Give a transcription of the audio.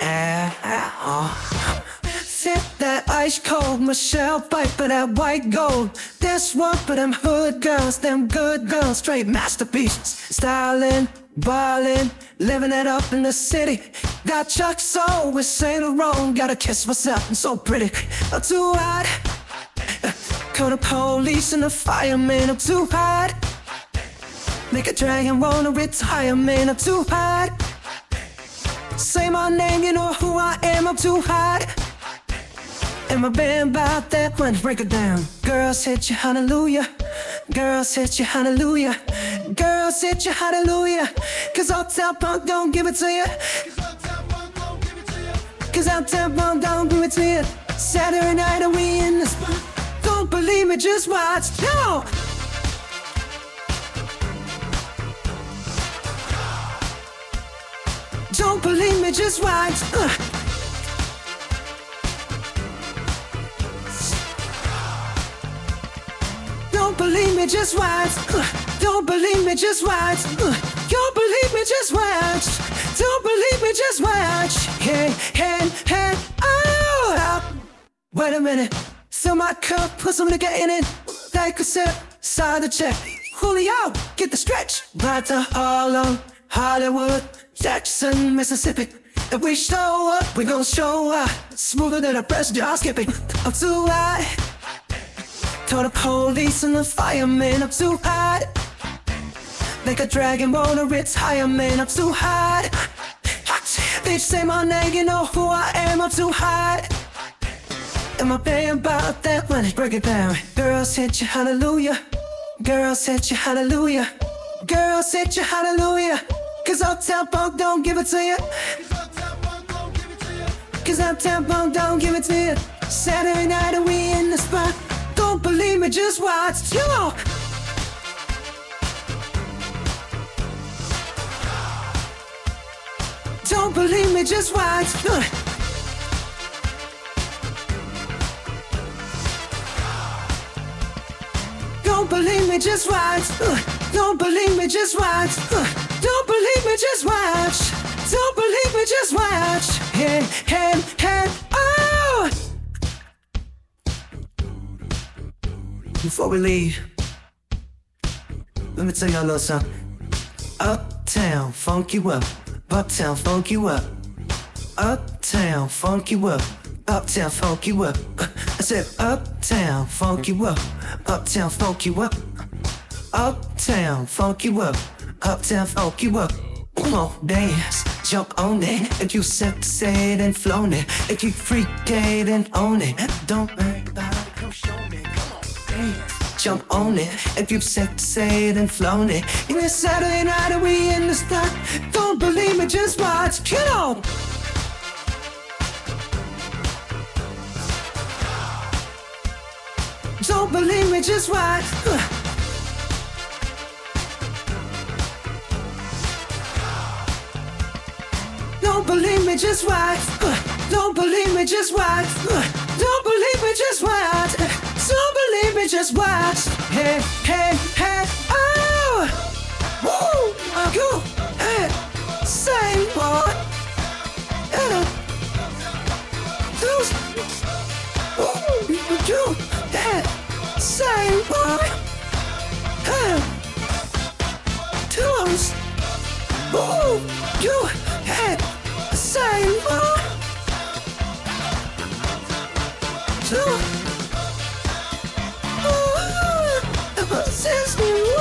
Sip that ice cold Michelle fight for that white gold. That's one for them hood girls, them good girls, straight masterpieces. Styling, ballin', living it up in the city. Got Chuck Soul with Saint Laurent. Gotta kiss myself, I'm so pretty. I'm too hot. Call the police and the fireman, I'm too hot. Make a dragon wanna retire, man, I'm too hot. Say my name, you know who I am, I'm too hot. And my band bout that one, break it down. Girls hit you hallelujah. Girls hit you hallelujah. Girls hit you hallelujah. Cause Uptown Funk don't give it to you. Cause Uptown Funk don't give it to you. Saturday night and we in the spot. Don't believe me, just watch. No! Don't believe me, just watch. Don't believe me, just watch. Don't believe me, just watch. Don't believe me, just watch. Don't believe me, just watch. Hey, hey, hey, oh! Wait a minute. Fill my cup, put some nigga in it. Take a sip, sign the check. Julio, get the stretch. Right to Harlem, Hollywood, Jackson, Mississippi. If we show up, we gon' show up. Smoother than a fresh jar skipping. I'm too hot. Call the police and the fireman, I'm too hot. Like a dragon wanna retire, man, I'm too hot. Bitch, say my name, you know who I am, I'm too hot. And my band about that money, break it down. Girls hit you hallelujah. Girls hit you hallelujah. Girls hit you hallelujah. Cause Uptown Funk don't give it to you. Cause Uptown Funk don't give it to you. Saturday night and we in the spot. Don't believe me, just watch. Yo! Don't believe me, just watch. Don't believe me, just watch. Don't believe me, just watch. Don't believe me, just watch. Don't believe me, just watch. Hey, hey, hey, oh! Before we leave, let me tell you a little something. Uptown, funk you up. Uptown, funk you up. Uptown, funk you up. Uptown, funk you up. I said uptown, funk you up. Uptown, funk you up. Uptown, funk you up. Uptown, funk you up. Come on, dance, jump on it. If you sexed and flown it, if you freaked and own it, don't worry about it, come show me. Come on, dance, jump on it. If you sexed and flown it, in this Saturday night and we in the spot. Don't believe me, just watch. Get on. Don't believe me, just watch. Don't believe me, just watch. Don't believe me, just watch. Don't believe me, just watch. Don't believe me, just watch. Hey, hey, hey, oh! Woo! Go! Hey! Same boy! Those! Woo! You! Hey! Same boy! Hey! Those! Woo! You! Hey! Same boy! Two! Ooh! Since you